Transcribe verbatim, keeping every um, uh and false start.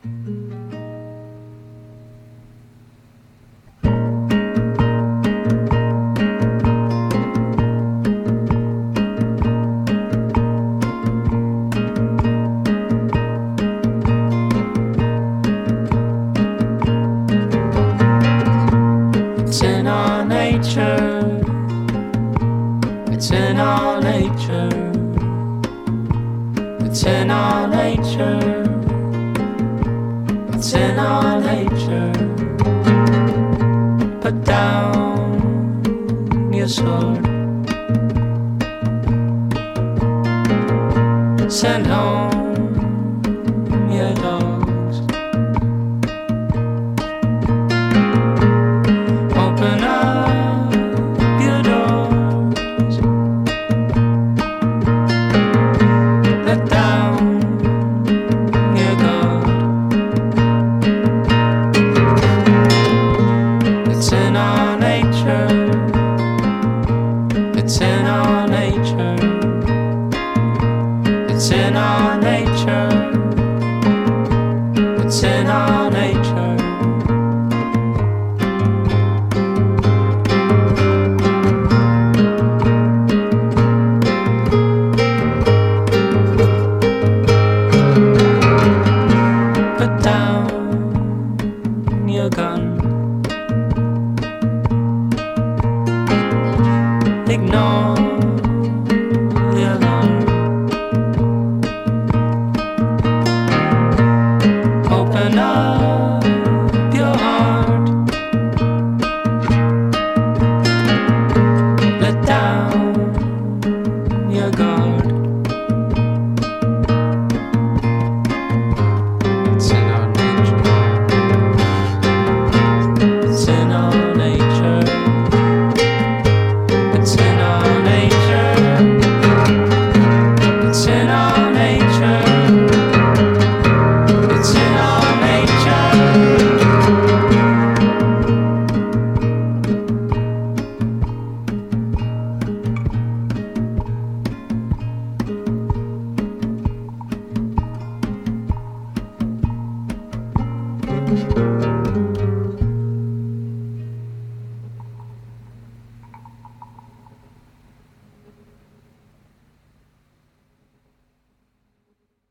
It's in our nature. It's in our nature. It's in our nature. It's in our nature. Put down your sword. Send home your dogs. Open up your doors. Let down your guard. It's in our nature. It's in our nature. It's in our nature. It's in our nature. Put down your gun. Ignore the alarm. Open up your heart. Let down your guard. It's in our nature. It's in our nature. It's in our nature. It's in our nature. It's in our nature. Thank you.